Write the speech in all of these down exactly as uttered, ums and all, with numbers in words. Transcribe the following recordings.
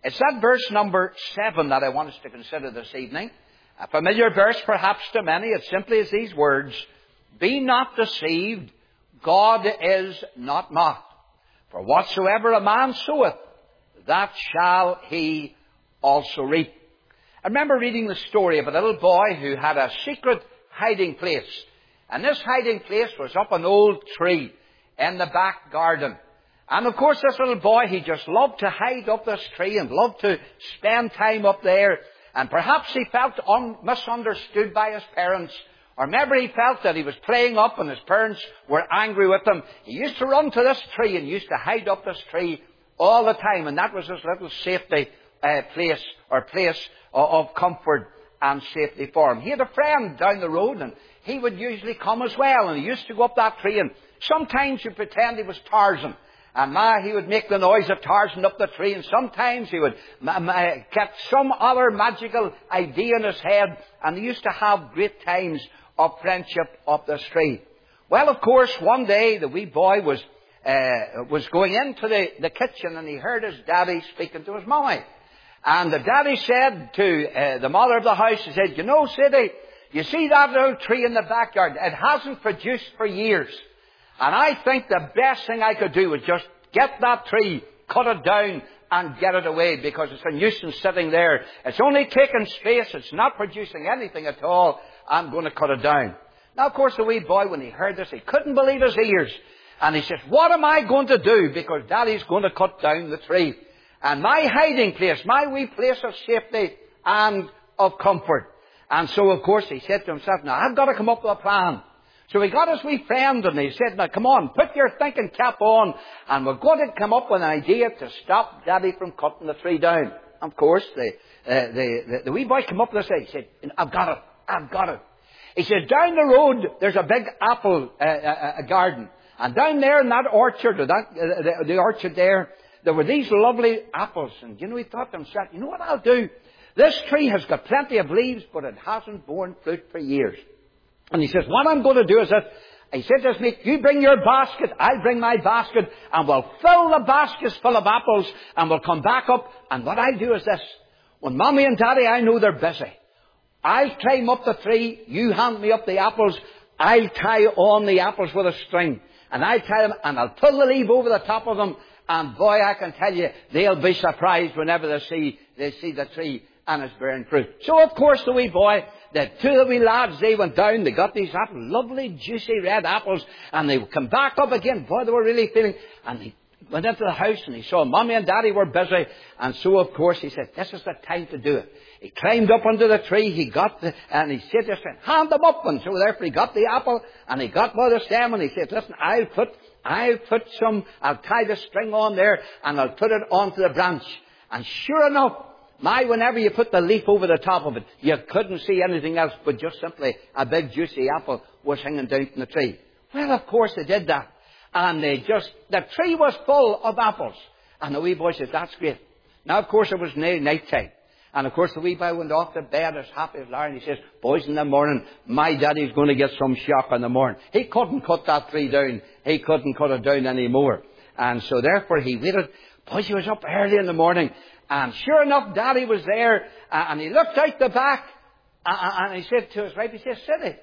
It's that verse number seven that I want us to consider this evening. A familiar verse perhaps to many. It simply is these words, "Be not deceived, God is not mocked. For whatsoever a man soweth, that shall he also reap." I remember reading the story of a little boy who had a secret hiding place. And this hiding place was up an old tree in the back garden. And of course this little boy, he just loved to hide up this tree and loved to spend time up there. And perhaps he felt un- misunderstood by his parents. Or maybe he felt that he was playing up and his parents were angry with him. He used to run to this tree and used to hide up this tree all the time. And that was his little safety uh, place or place of, of comfort and safety for him. He had a friend down the road and he would usually come as well. And he used to go up that tree and sometimes he'd pretend he was Tarzan. And ma, he would make the noise of Tarzan up the tree, and sometimes he would ma, ma, get some other magical idea in his head, and they used to have great times of friendship up this tree. Well, of course, one day the wee boy was uh, was going into the, the kitchen, and he heard his daddy speaking to his mommy. And the daddy said to uh, the mother of the house, he said, "You know, Siddy, you see that little tree in the backyard? It hasn't produced for years. And I think the best thing I could do was just get that tree, cut it down, and get it away, because it's a nuisance sitting there. It's only taking space. It's not producing anything at all. I'm going to cut it down." Now, of course, the wee boy, when he heard this, he couldn't believe his ears. And he says, "What am I going to do? Because Daddy's going to cut down the tree. And my hiding place, my wee place of safety and of comfort." And so, of course, he said to himself, "Now, I've got to come up with a plan." So he got his wee friend and he said, "Now come on, put your thinking cap on, and we're going to come up with an idea to stop Daddy from cutting the tree down." Of course, the, uh, the, the, the wee boy came up with this. He said, "I've got it, I've got it." He said, "Down the road, there's a big apple uh, uh, a garden. And down there in that orchard, or that, uh, the, the orchard there, there were these lovely apples." And you know, he thought to himself, "You know what I'll do? This tree has got plenty of leaves, but it hasn't borne fruit for years." And he says, "What I'm going to do is that," he said to me, "you bring your basket, I'll bring my basket, and we'll fill the baskets full of apples, and we'll come back up. And what I'll do is this. When Mommy and Daddy, I know they're busy, I'll climb up the tree, you hand me up the apples, I'll tie on the apples with a string, and I'll tie them, and I'll pull the leaf over the top of them, and boy, I can tell you, they'll be surprised whenever they see, they see the tree and it's bearing fruit." So, of course, the wee boy, the two of the wee lads, they went down, they got these apples, lovely, juicy red apples, and they come back up again. Boy, they were really feeling, and he went into the house and he saw Mommy and Daddy were busy, and so, of course, he said, "This is the time to do it." He climbed up under the tree, he got the, and he said to his friend, "Hand them up." And so therefore he got the apple, and he got by the stem, and he said, "Listen, I'll put, I'll put some, I'll tie the string on there, and I'll put it onto the branch." And sure enough, my, whenever you put the leaf over the top of it, you couldn't see anything else but just simply a big juicy apple was hanging down from the tree. Well, of course they did that. And they just, the tree was full of apples. And the wee boy said, "That's great." Now, of course, it was near night time. And of course, the wee boy went off to bed as happy as Larry. And he says, "Boys, in the morning, my daddy's going to get some shock in the morning." He couldn't cut that tree down. He couldn't cut it down anymore. And so therefore he waited. Boys, he was up early in the morning. And sure enough, Daddy was there, uh, and he looked out the back, uh, and he said to his wife, he says, "Siddy,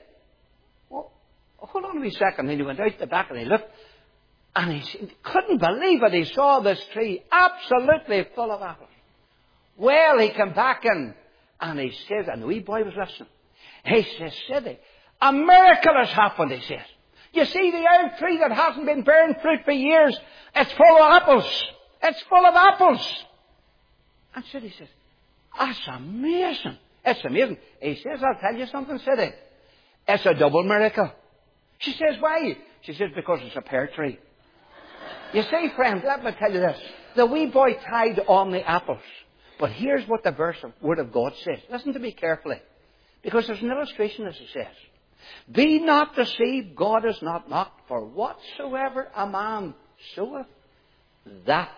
well, hold on a wee second." And he went out the back and he looked, and he couldn't believe it. He saw this tree absolutely full of apples. Well, he came back in, and he says, and the wee boy was listening. He says, "Siddy, a miracle has happened," he says. "You see the old tree that hasn't been bearing fruit for years, it's full of apples. It's full of apples." And Siddy says, "That's amazing. It's amazing." He says, "I'll tell you something, Siddy. It's a double miracle." She says, "Why?" She says, "Because it's a pear tree." You see, friend, let me tell you this. The wee boy tied on the apples. But here's what the verse of Word of God says. Listen to me carefully. Because there's an illustration as it says. "Be not deceived, God is not mocked. For whatsoever a man soweth, that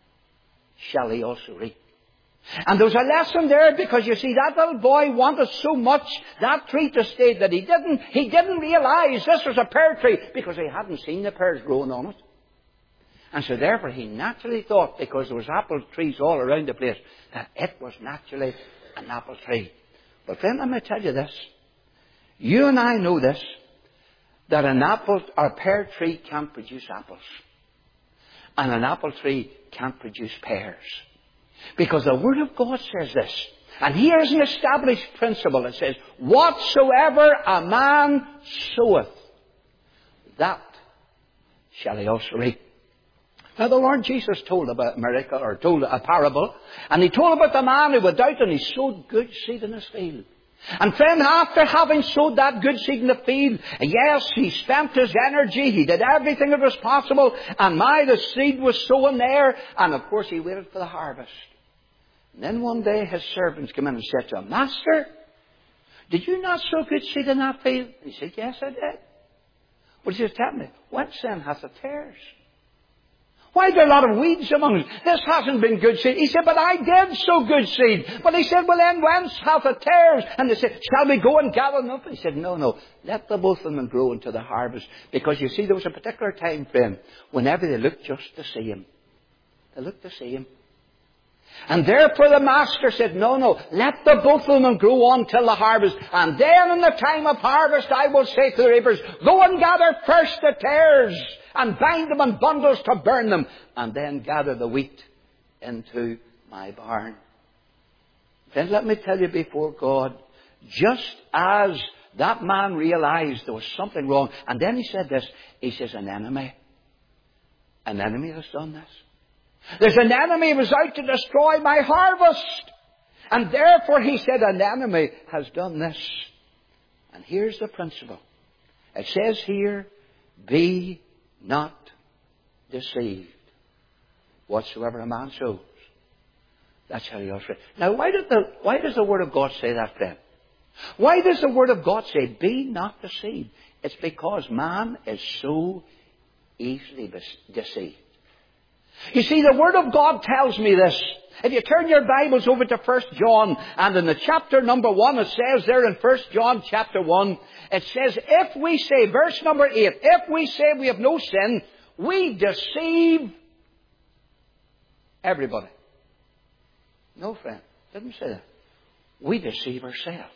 shall he also reap." And there's a lesson there, because you see, that little boy wanted so much that tree to stay that he didn't, he didn't realize this was a pear tree, because he hadn't seen the pears growing on it. And so therefore he naturally thought, because there was apple trees all around the place, that it was naturally an apple tree. But friend, let me tell you this. You and I know this, that an apple or a pear tree can't produce apples. And an apple tree can't produce pears. Because the Word of God says this. And here's an established principle. It says, whatsoever a man soweth, that shall he also reap. Now the Lord Jesus told about a miracle, or told a parable, and he told about the man who went out and he sowed good seed in his field. And friend, after having sowed that good seed in the field, yes, he spent his energy, he did everything that was possible, and my, the seed was sown there, and of course he waited for the harvest. And then one day his servants came in and said to him, Master, did you not sow good seed in that field? He said, yes, I did. Well, he says, tell me, what sin hath it tares? Why are there a lot of weeds among us? This hasn't been good seed. He said, but I did sow good seed. But he said, well then whence hath it tares? And they said, shall we go and gather them up? He said, no, no. Let the both of them grow into the harvest. Because you see, there was a particular time frame whenever they looked just to see him. They looked to see him. And therefore the master said, no, no, let the both of them grow on till the harvest. And then in the time of harvest I will say to the reapers, go and gather first the tares, and bind them in bundles to burn them, and then gather the wheat into my barn. Then let me tell you before God, just as that man realized there was something wrong, and then he said this, he says, an enemy, an enemy has done this. There's an enemy who was out to destroy my harvest. And therefore, he said, an enemy has done this. And here's the principle. It says here, be not deceived. Whatsoever a man sows, that's how he also reap. Now, why, did the, why does the Word of God say that then? Why does the Word of God say, be not deceived? It's because man is so easily deceived. You see, the Word of God tells me this. If you turn your Bibles over to First John, and in the chapter number one, it says there in First John chapter one, it says, if we say, verse number eight, if we say we have no sin, we deceive everybody. No, friend, didn't say that. We deceive ourselves.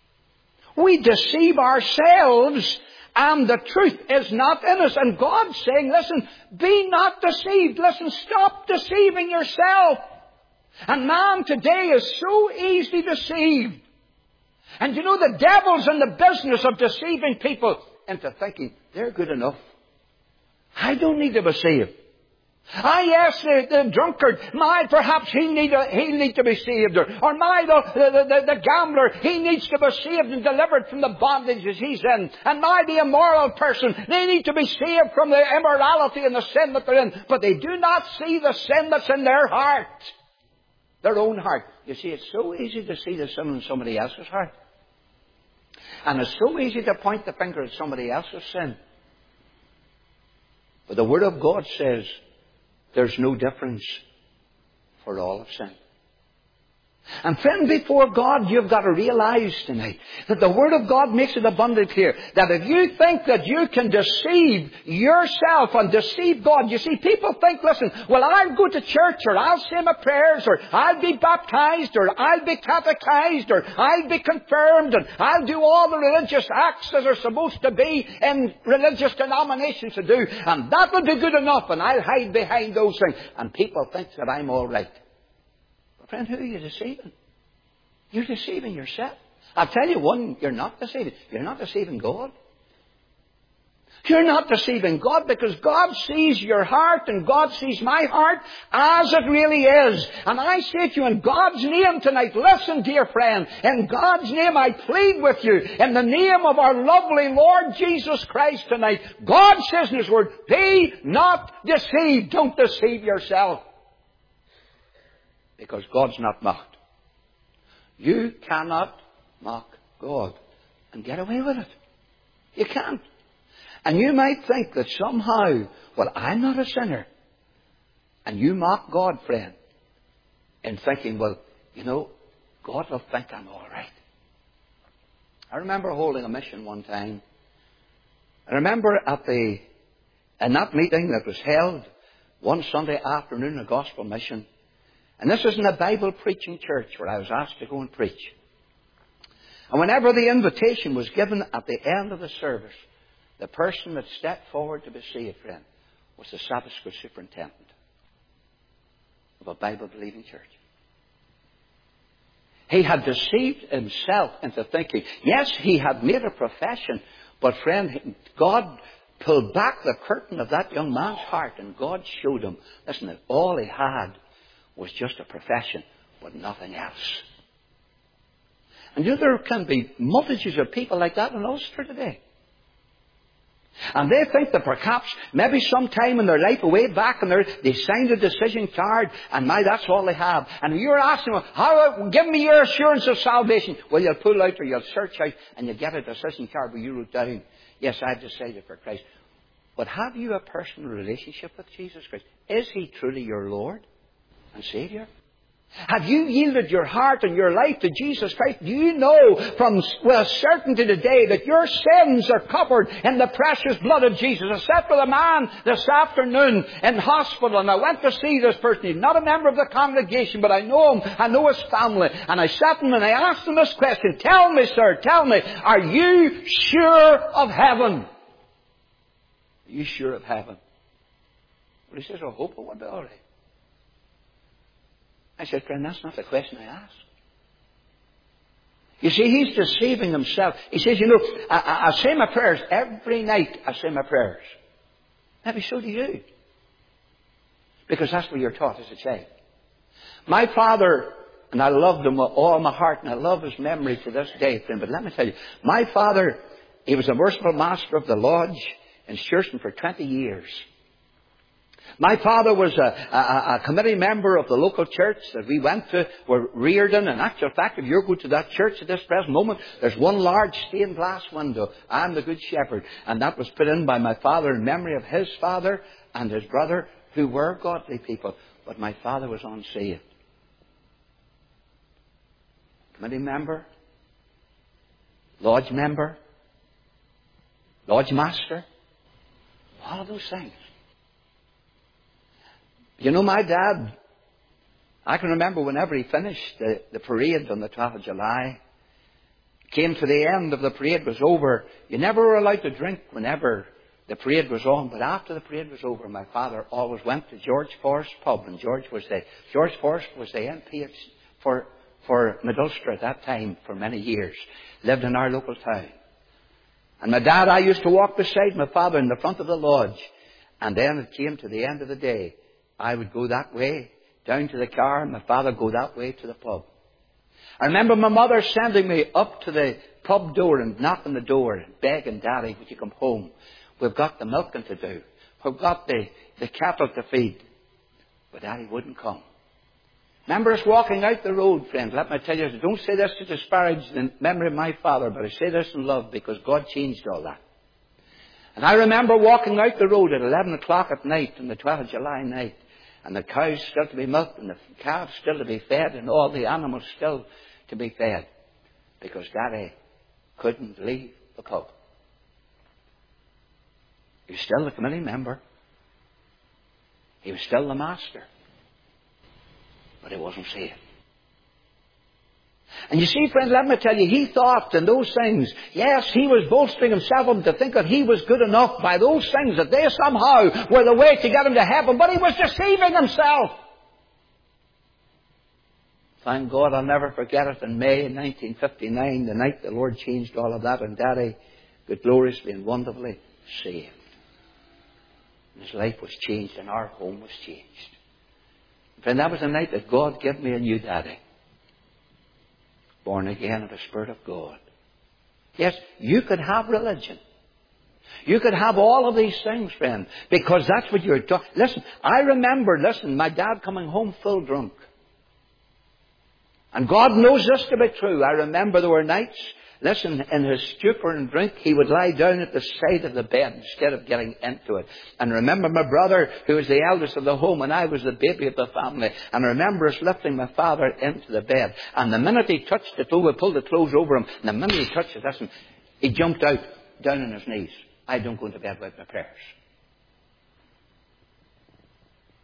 We deceive ourselves. And the truth is not in us. And God's saying, listen, be not deceived. Listen, stop deceiving yourself. And man today is so easily deceived. And you know, the devil's in the business of deceiving people into thinking they're good enough. I don't need to be saved. Ah, yes, the, the drunkard, my, perhaps he need a, he need to be saved. Or, or my, the, the, the, the gambler, he needs to be saved and delivered from the bondages he's in. And my, the immoral person, they need to be saved from the immorality and the sin that they're in. But they do not see the sin that's in their heart. Their own heart. You see, it's so easy to see the sin in somebody else's heart. And it's so easy to point the finger at somebody else's sin. But the Word of God says, there's no difference, for all have sinned. And friend, before God, you've got to realize tonight that the Word of God makes it abundant clear that if you think that you can deceive yourself and deceive God, you see, people think, listen, well, I'll go to church, or I'll say my prayers, or I'll be baptized, or I'll be catechized, or I'll be confirmed, and I'll do all the religious acts that are supposed to be in religious denominations to do, and that will be good enough, and I'll hide behind those things. And people think that I'm all right. Friend, who are you deceiving? You're deceiving yourself. I'll tell you one, you're not deceiving. You're not deceiving God. You're not deceiving God, because God sees your heart and God sees my heart as it really is. And I say to you in God's name tonight, listen, dear friend, in God's name I plead with you, in the name of our lovely Lord Jesus Christ tonight, God says in His Word, be not deceived. Don't deceive yourself. Because God's not mocked. You cannot mock God and get away with it. You can't. And you might think that somehow, well, I'm not a sinner. And you mock God, friend, in thinking, well, you know, God will think I'm all right. I remember holding a mission one time. I remember at the, in that meeting that was held one Sunday afternoon, a gospel mission. And this is in a Bible preaching church where I was asked to go and preach. And whenever the invitation was given at the end of the service, the person that stepped forward to be saved, friend, was the Sabbath school superintendent of a Bible-believing church. He had deceived himself into thinking, yes, he had made a profession, but friend, God pulled back the curtain of that young man's heart and God showed him, listen, that all he had was just a profession, but nothing else. And you know, there can be multitudes of people like that in Ulster today. And they think that perhaps maybe sometime in their life, way back, and they signed a decision card, and my, that's all they have. And you're asking them, how, give me your assurance of salvation. Well, you'll pull out or you'll search out, and you'll get a decision card where you wrote down, yes, I've decided for Christ. But have you a personal relationship with Jesus Christ? Is He truly your Lord and Saviour? Have you yielded your heart and your life to Jesus Christ? Do you know from well, certainty today that your sins are covered in the precious blood of Jesus? I sat with a man this afternoon in hospital, and I went to see this person. He's not a member of the congregation, but I know him. I know his family. And I sat him and I asked him this question. Tell me, sir, tell me, are you sure of heaven? Are you sure of heaven? Well, he says, I hope it will be all right. I said, friend, that's not the question I asked. You see, he's deceiving himself. He says, you know, I, I, I say my prayers every night. I say my prayers. Maybe so do you. Because that's what you're taught as a child. My father, and I loved him with all my heart, and I love his memory to this day, friend. But let me tell you, my father, he was a merciful master of the lodge in Sherson for twenty years. My father was a, a, a committee member of the local church that we went to, were reared in. In actual fact, if you go to that church at this present moment, there's one large stained glass window. I'm the Good Shepherd. And that was put in by my father in memory of his father and his brother, who were godly people. But my father was unsaved. Committee member, lodge member, lodge master, all of those things. You know, my dad, I can remember whenever he finished the, the parade on the twelfth of July, came to the end of the parade was over. You never were allowed to drink whenever the parade was on, but after the parade was over, my father always went to George Forrest pub, and George was the, George Forrest was the M P for, for Middlesbrough at that time for many years, lived in our local town. And my dad, I used to walk beside my father in the front of the lodge, and then it came to the end of the day. I would go that way, down to the car, and my father would go that way to the pub. I remember my mother sending me up to the pub door and knocking the door and begging, Daddy, would you come home? We've got the milking to do. We've got the, the cattle to feed. But Daddy wouldn't come. Remember us walking out the road, friends. Let me tell you, don't say this to disparage the memory of my father, but I say this in love because God changed all that. And I remember walking out the road at eleven o'clock at night on the twelfth of July night. And the cows still to be milked, and the calves still to be fed, and all the animals still to be fed. Because Daddy couldn't leave the pub. He was still the committee member. He was still the master. But he wasn't saved. And you see, friend, let me tell you, he thought in those things, yes, he was bolstering himself up to think that he was good enough by those things, that they somehow were the way to get him to heaven, but he was deceiving himself. Thank God, I'll never forget it, in May nineteen fifty-nine, the night the Lord changed all of that, and Daddy got gloriously and wonderfully saved. And his life was changed, and our home was changed. Friend, that was the night that God gave me a new daddy. Born again of the Spirit of God. Yes, you could have religion. You could have all of these things, friend, because that's what you're taught. Listen, I remember, listen, my dad coming home full drunk. And God knows this to be true. I remember there were nights, listen, in his stupor and drink, he would lie down at the side of the bed instead of getting into it. And remember my brother, who was the eldest of the home, and I was the baby of the family. And I remember us lifting my father into the bed. And the minute he touched the clothes, we pulled the clothes over him. And the minute he touched it, listen, he jumped out, down on his knees. I don't go into bed without my prayers.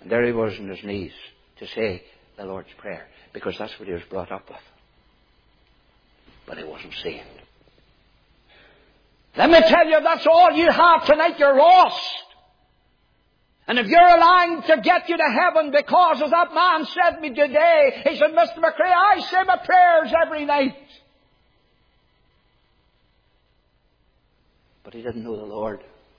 And there he was on his knees to say the Lord's Prayer, because that's what he was brought up with. But he wasn't saved. Let me tell you, that's all you have tonight. You're lost. And if you're allowing to get you to heaven because, as that man said to me today, he said, Mister McCrae, I say my prayers every night. But he didn't know the Lord.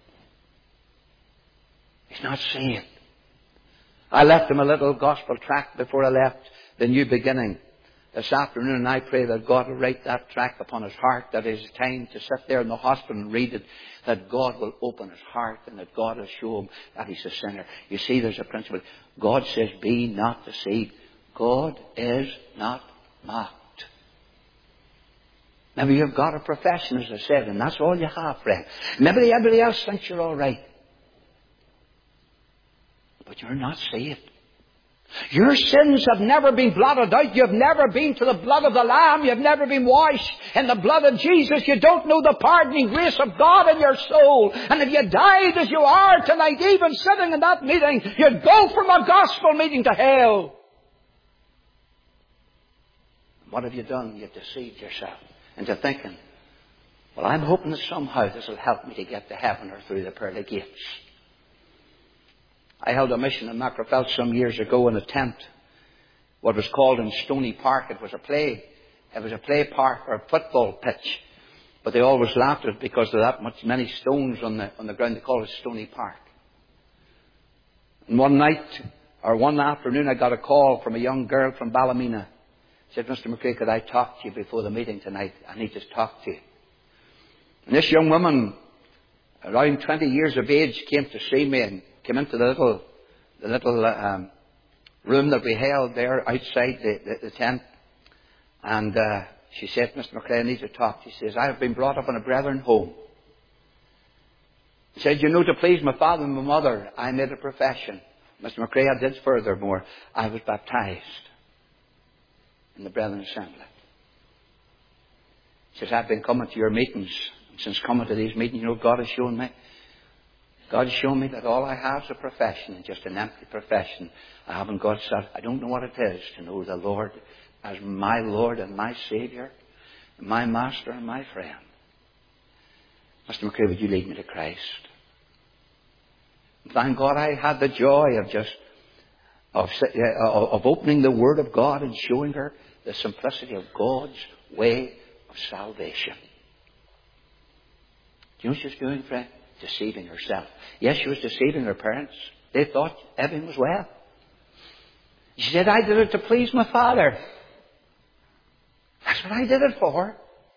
He's not saved. I left him a little gospel tract before I left the New Beginning. This afternoon, and I pray that God will write that tract upon his heart, that his time to sit there in the hospital and read it, that God will open his heart and that God will show him that he's a sinner. You see, there's a principle. God says, be not deceived. God is not mocked. Maybe you've got a profession, as I said, and that's all you have, friend. Maybe everybody else thinks you're all right. But you're not saved. Your sins have never been blotted out. You've never been to the blood of the Lamb. You've never been washed in the blood of Jesus. You don't know the pardoning grace of God in your soul. And if you died as you are tonight, even sitting in that meeting, you'd go from a gospel meeting to hell. What have you done? You've deceived yourself into thinking, well, I'm hoping that somehow this will help me to get to heaven or through the pearly gates. I held a mission in Macrofelt some years ago in a tent, what was called in Stony Park. It was a play. It was a play park or a football pitch. But they always laughed at it because there were that much, many stones on the, on the ground. They called it Stony Park. And one night, or one afternoon, I got a call from a young girl from Ballymena. She said, Mister McCrae, could I talk to you before the meeting tonight? I need to talk to you. And this young woman, around twenty years of age, came to see me and came into the little, the little um, room that we held there outside the, the, the tent. And uh, she said, Mister McCrae, I need to talk to you. She says, I have been brought up in a brethren home. She said, you know, to please my father and my mother, I made a profession. Mister McCrae, I did furthermore. I was baptized in the Brethren Assembly. She says, I've been coming to your meetings. And since coming to these meetings, you know, God has shown me. God has shown me that all I have is a profession, and just an empty profession. I haven't got self. I don't know what it is to know the Lord as my Lord and my Saviour, my Master and my friend. Mister McCrae, would you lead me to Christ? And thank God I had the joy of just of, uh, of opening the Word of God and showing her the simplicity of God's way of salvation. Do you know what she was doing, friend? Deceiving herself. Yes, she was deceiving her parents. They thought everything was well. She said, I did it to please my father. That's what I did it for.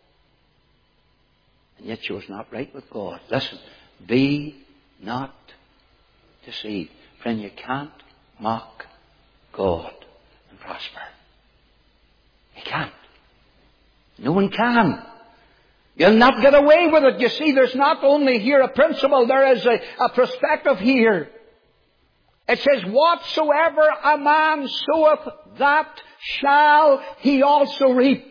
And yet she was not right with God. Listen, be not deceived. Friend, you can't mock God and prosper. You can't. No one can. You'll not get away with it. You see, there's not only here a principle, there is a, a perspective here. It says, whatsoever a man soweth, that shall he also reap.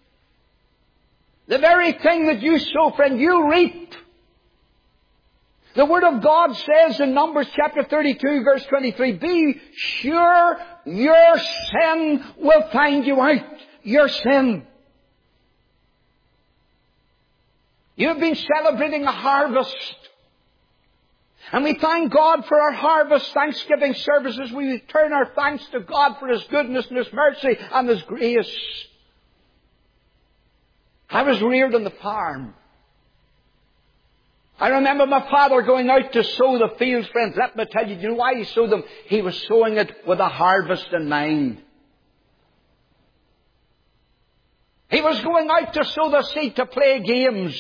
The very thing that you sow, friend, you reap. The Word of God says in Numbers chapter thirty-two, verse twenty-three, be sure your sin will find you out. Your sin. You've been celebrating a harvest. And we thank God for our harvest Thanksgiving services. We return our thanks to God for His goodness and His mercy and His grace. I was reared on the farm. I remember my father going out to sow the fields, friends. Let me tell you, do you know why he sowed them? He was sowing it with a harvest in mind. He was going out to sow the seed to play games.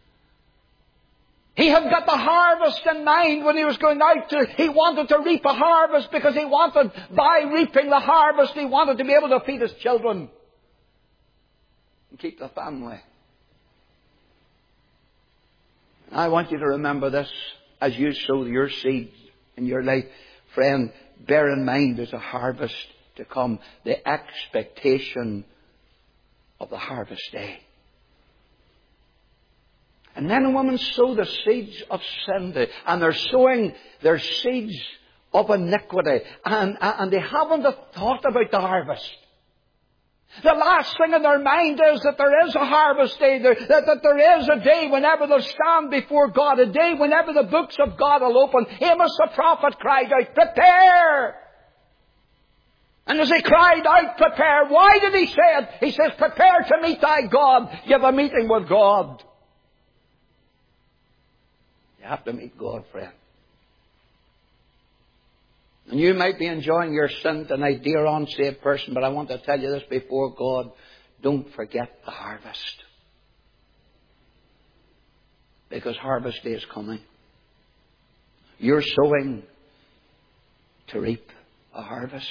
He had got the harvest in mind when he was going out to, he wanted to reap a harvest because he wanted, by reaping the harvest, he wanted to be able to feed his children and keep the family. I want you to remember this as you sow your seed in your life. Friend, bear in mind there's a harvest to come. The expectation of the harvest day. And men and women sow the seeds of sin, and they're sowing their seeds of iniquity. And, and they haven't a thought about the harvest. The last thing in their mind is that there is a harvest day, that, that there is a day whenever they'll stand before God, a day whenever the books of God will open. Amos the prophet cried out, prepare! And as he cried out, prepare, why did he say it? He says, prepare to meet thy God. You have a meeting with God. You have to meet God, friend. And you might be enjoying your sin tonight, dear unsaved person, but I want to tell you this before God. Don't forget the harvest. Because harvest day is coming. You're sowing to reap a harvest.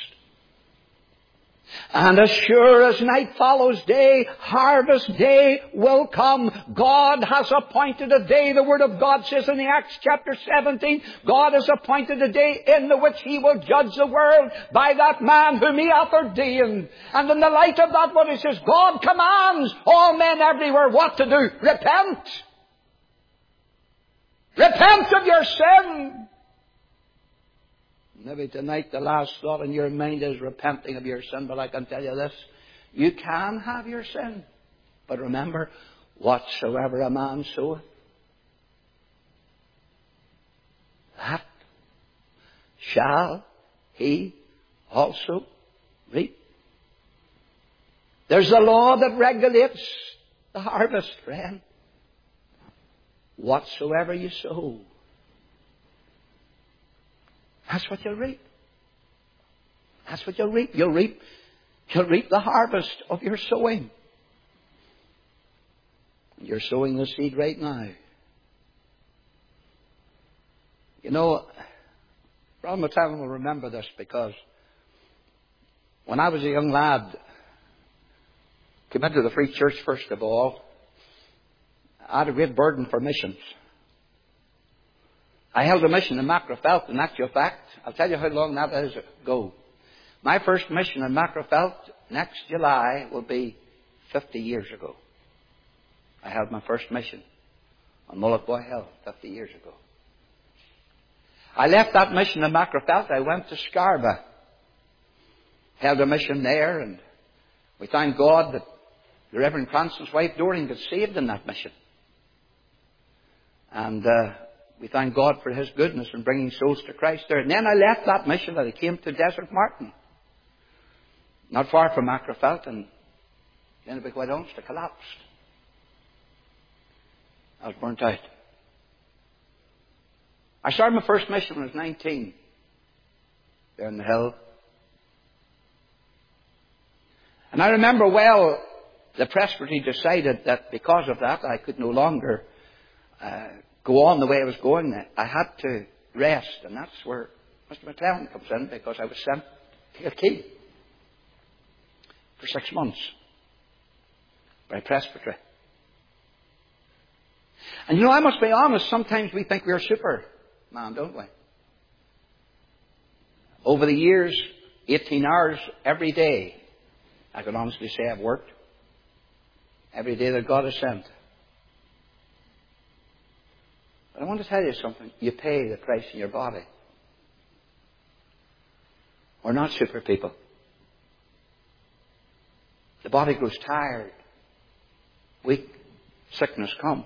And as sure as night follows day, harvest day will come. God has appointed a day. The Word of God says in the Acts chapter seventeen, God has appointed a day in the which He will judge the world by that man whom He hath ordained. And in the light of that, what He says, God commands all men everywhere what to do. Repent. Repent of your sin. Maybe tonight the last thought in your mind is repenting of your sin, but I can tell you this. You can have your sin. But remember, whatsoever a man soweth, that shall he also reap. There's a law that regulates the harvest, friend. Whatsoever you sow, that's what you'll reap. That's what you'll reap. You'll reap, you'll reap the harvest of your sowing. You're sowing the seed right now. You know, Brother McClellan will remember this because when I was a young lad, came into the Free Church first of all, I had a great burden for missions. I held a mission in Macrofelt, in actual fact. I'll tell you how long that is ago. My first mission in Macrofelt next July will be fifty years ago. I held my first mission on Mullaghboy Hill fifty years ago. I left that mission in Macrofelt. I went to Scarba. Held a mission there, and we thank God that the Reverend Cranston's wife Doreen got saved in that mission. And uh, we thank God for His goodness in bringing souls to Christ there. And then I left that mission and I came to Desert Martin, not far from Macrofelt, and then a big white Ulster collapsed. I was burnt out. I started my first mission when I was nineteen, there in the hill. And I remember well, the presbytery decided that because of that I could no longer uh, go on the way I was going. I had to rest, and that's where Mister McClellan comes in, because I was sent to Kilkee for six months by presbytery. And you know, I must be honest, sometimes we think we're Superman, don't we? Over the years, eighteen hours every day, I can honestly say I've worked every day that God has sent. But I want to tell you something. You pay the price in your body. We're not super people. The body grows tired, weak, sickness comes.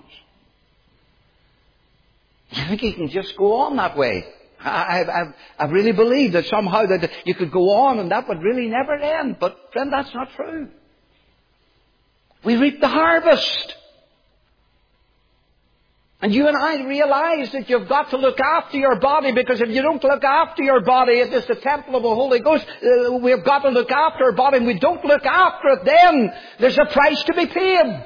You think you can just go on that way? I, I, I really believe that somehow that you could go on and that would really never end. But friend, that's not true. We reap the harvest. And you and I realize that you've got to look after your body, because if you don't look after your body, it is the temple of the Holy Ghost. Uh, we've got to look after our body, and we don't look after it, then there's a price to be paid.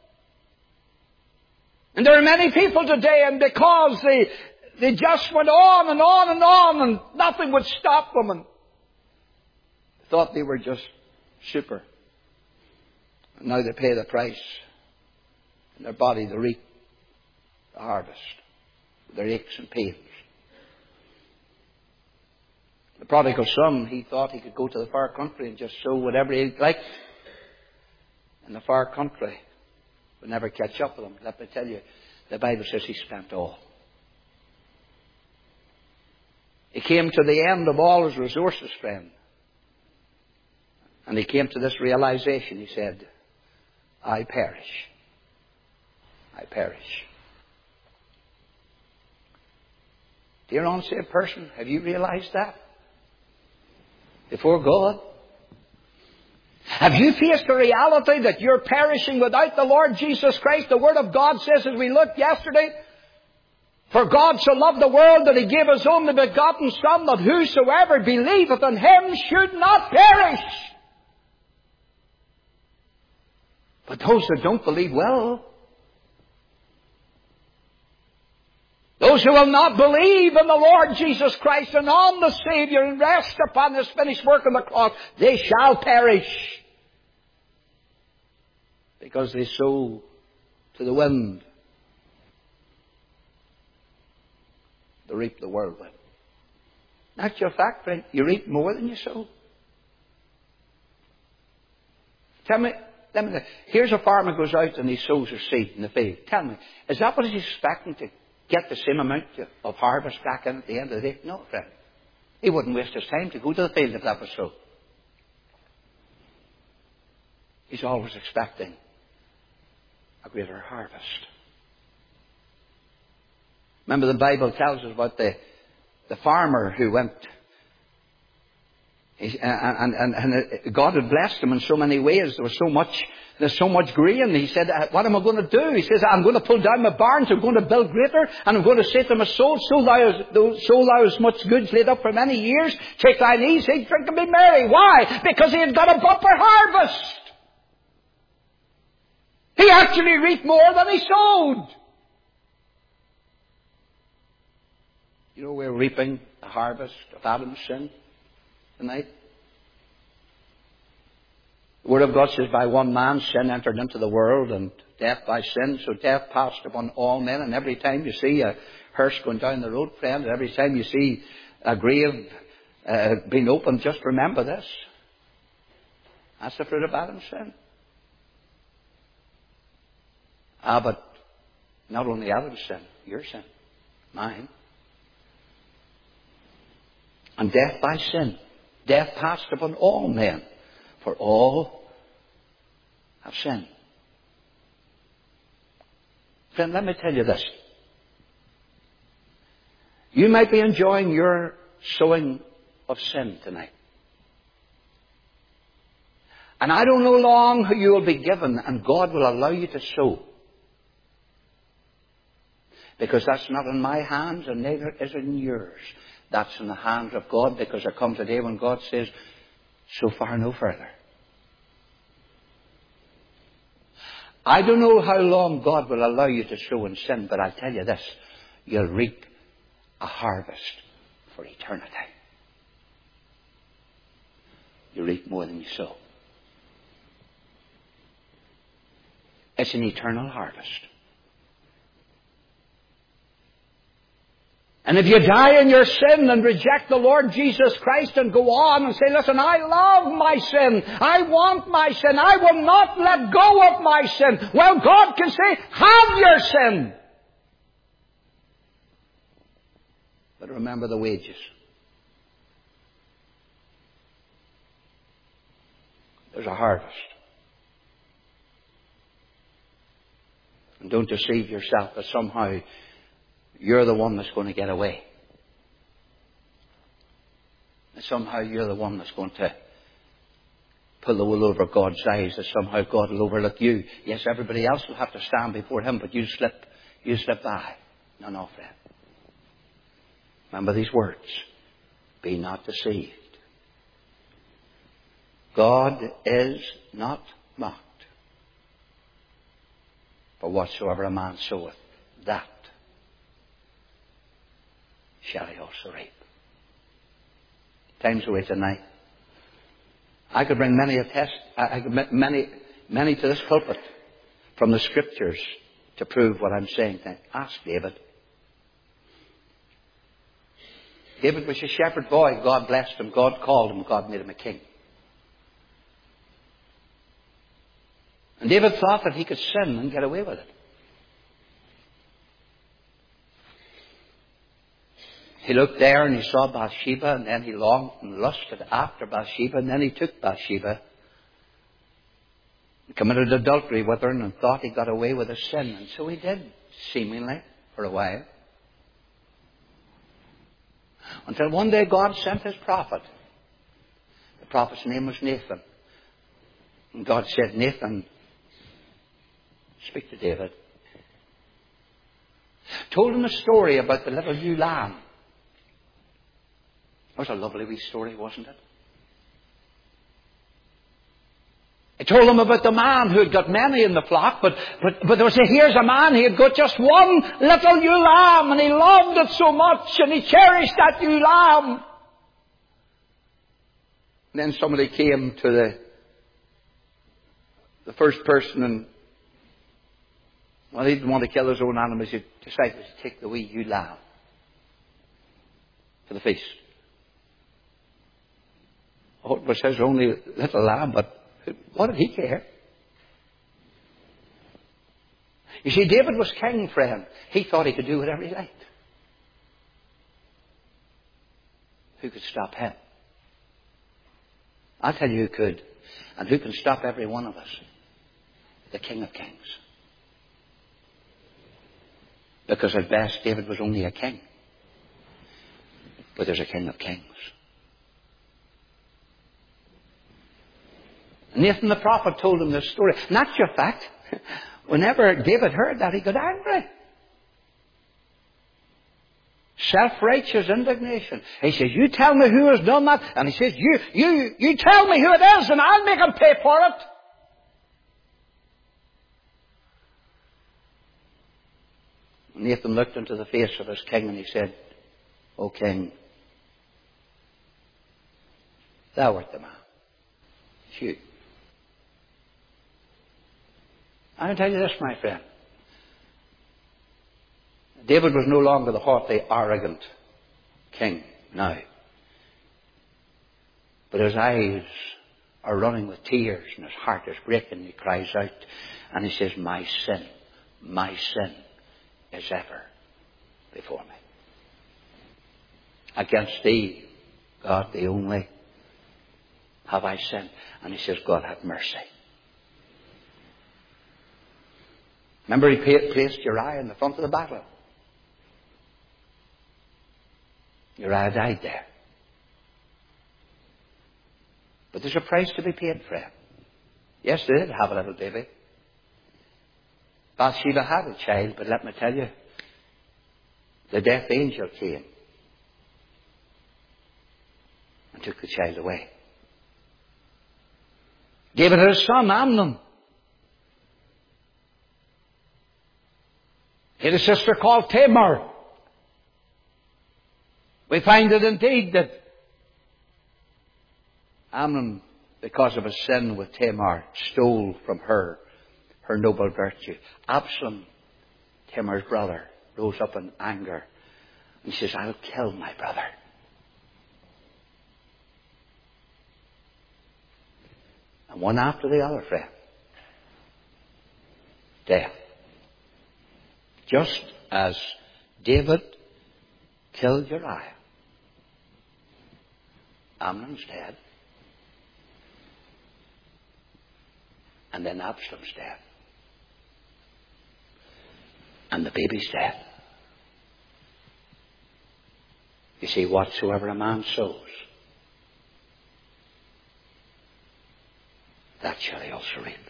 And there are many people today, and because they, they just went on and on and on, and nothing would stop them, and thought they were just super. And now they pay the price in their body to reap the harvest, their aches and pains. The prodigal son, he thought he could go to the far country and just sow whatever he liked. And the far country would never catch up with him. Let me tell you, the Bible says he spent all. He came to the end of all his resources, friend. And he came to this realization. He said, I perish. I perish. Dear unsaved person, have you realized that? Before God? Have you faced the reality that you're perishing without the Lord Jesus Christ? The Word of God says, as we looked yesterday, for God so loved the world that He gave His only begotten Son, that whosoever believeth in Him should not perish, but those that don't believe will. Those who will not believe in the Lord Jesus Christ and on the Savior and rest upon His finished work on the cross, they shall perish. Because they sow to the wind, they reap the whirlwind. That's your fact, friend. You reap more than you sow. Tell me, let me, here's a farmer goes out and he sows his seed in the field. Tell me, is that what he's expecting, to get the same amount of harvest back in at the end of the day? No, friend. He wouldn't waste his time to go to the field if that was so. He's always expecting a greater harvest. Remember, the Bible tells us about the, the farmer who went, he, and, and, and God had blessed him in so many ways. There was so much, there's so much grain. He said, what am I going to do? He says, I'm going to pull down my barns, I'm going to build greater, and I'm going to say to my soul, soul thou, soul thou as much goods laid up for many years, take thine ease, eat, drink, and be merry. Why? Because he had got a bumper harvest. He actually reaped more than he sowed. You know, we're reaping the harvest of Adam's sin tonight. The Word of God says, by one man sin entered into the world, and death by sin. So death passed upon all men. And every time you see a hearse going down the road, friend, and every time you see a grave uh, being opened, just remember this. That's the fruit of Adam's sin. Ah, but not only Adam's sin, your sin, mine. And death by sin. Death passed upon all men, for all have sinned. Friend, let me tell you this. You might be enjoying your sowing of sin tonight. And I don't know long how you will be given, and God will allow you to sow. Because that's not in my hands, and neither is it in yours. That's in the hands of God, because there comes a day when God says, so far no further. I don't know how long God will allow you to sow in sin, but I'll tell you this. You'll reap a harvest for eternity. You reap more than you sow. It's an eternal harvest. And if you die in your sin and reject the Lord Jesus Christ and go on and say, listen, I love my sin. I want my sin. I will not let go of my sin. Well, God can say, have your sin. But remember the wages. There's a harvest. And don't deceive yourself that somehow you're the one that's going to get away. That somehow you're the one that's going to pull the wool over God's eyes. That somehow God will overlook you. Yes, everybody else will have to stand before Him, but you slip, you slip by. No, no, friend. Remember these words. Be not deceived. God is not mocked. For whatsoever a man soweth, that shall he also reap. Time's away tonight. I could bring many a test, I could many, many to this pulpit from the Scriptures to prove what I'm saying. Ask David. David was a shepherd boy. God blessed him. God called him. God made him a king. And David thought that he could sin and get away with it. He looked there and he saw Bathsheba, and then he longed and lusted after Bathsheba, and then he took Bathsheba and committed adultery with her and thought he got away with his sin. And so he did, seemingly, for a while. Until one day God sent his prophet. The prophet's name was Nathan. And God said, Nathan, speak to David. Told him a story about the little ewe lamb. It was a lovely wee story, wasn't it? He told him about the man who had got many in the flock, but, but, but there was a, here's a man, he had got just one little ewe lamb, and he loved it so much, and he cherished that ewe lamb. And then somebody came to the, the first person, and, well, he didn't want to kill his own animals. He decided to take the wee ewe lamb for the feast. Oh, it was his only little lamb, but what did he care? You see, David was king, friend. He thought he could do whatever he liked. Who could stop him? I'll tell you who could. And who can stop every one of us? The King of Kings. Because at best, David was only a king. But there's a King of Kings. Nathan the prophet told him this story. And that's your fact. Whenever David heard that, he got angry. Self-righteous indignation. He says, you tell me who has done that. And he says, you, you, you tell me who it is and I'll make him pay for it. Nathan looked into the face of his king and he said, O king, thou art the man. It's you. I'll tell you this, my friend. David was no longer the haughty, arrogant king now. But his eyes are running with tears and his heart is breaking. He cries out and he says, my sin, my sin is ever before me. Against thee, God the only, have I sinned. And he says, God have mercy. Remember, he placed Uriah in the front of the battle. Uriah died there. But there's a price to be paid, friend. Yes, they did have a little baby. Bathsheba had a child, but let me tell you, the death angel came and took the child away. David had a son, Amnon. He had a sister called Tamar. We find it indeed that Amnon, because of his sin with Tamar, stole from her her noble virtue. Absalom, Tamar's brother, rose up in anger. And he says, I'll kill my brother. And one after the other, friend. Death. Just as David killed Uriah. Amnon's dead. And then Absalom's dead. And the baby's dead. You see, whatsoever a man sows, that shall he also reap.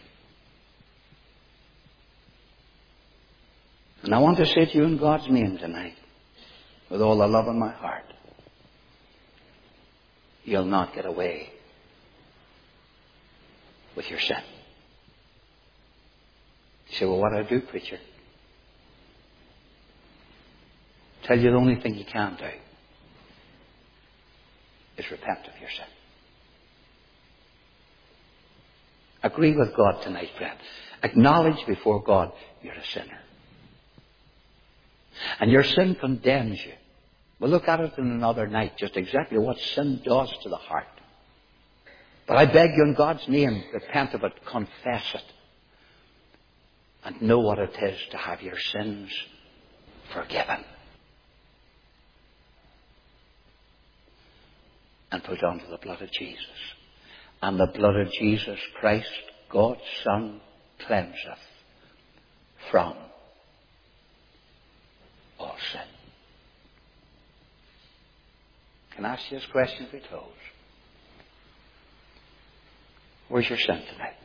And I want to say to you in God's name tonight, with all the love in my heart, you'll not get away with your sin. You say, well, what do I do, preacher? Tell you the only thing you can do is repent of your sin. Agree with God tonight, friend. Acknowledge before God you're a sinner. And your sin condemns you. We'll look at it in another night, just exactly what sin does to the heart. But I beg you in God's name, repent of it, confess it, and know what it is to have your sins forgiven. and put onto the blood of Jesus. And the blood of Jesus Christ, God's Son, cleanseth from all sin. Can I ask you this question as we close? Where's your sin tonight?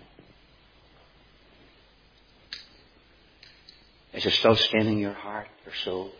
Is it still staining your heart, your soul?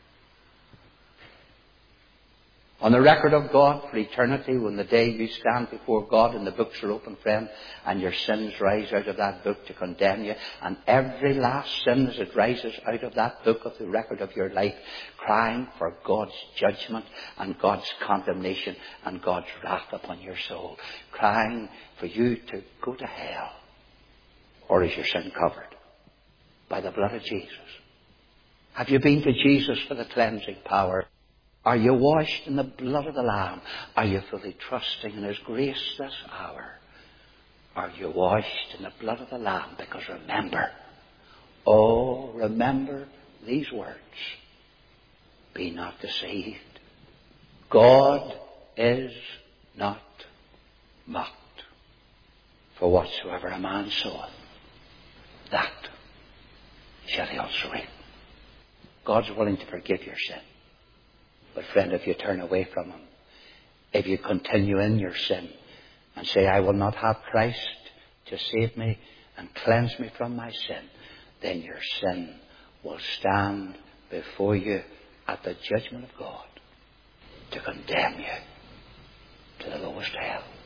On the record of God for eternity, when the day you stand before God and the books are open, friend, and your sins rise out of that book to condemn you, and every last sin as it rises out of that book of the record of your life, crying for God's judgment and God's condemnation and God's wrath upon your soul, crying for you to go to hell, or is your sin covered by the blood of Jesus? Have you been to Jesus for the cleansing power? Are you washed in the blood of the Lamb? Are you fully trusting in His grace this hour? Are you washed in the blood of the Lamb? Because remember, oh, remember these words. Be not deceived. God is not mocked. For whatsoever a man soweth, that shall he also reap. God's willing to forgive your sin. But friend, if you turn away from Him, if you continue in your sin and say, I will not have Christ to save me and cleanse me from my sin, then your sin will stand before you at the judgment of God to condemn you to the lowest hell.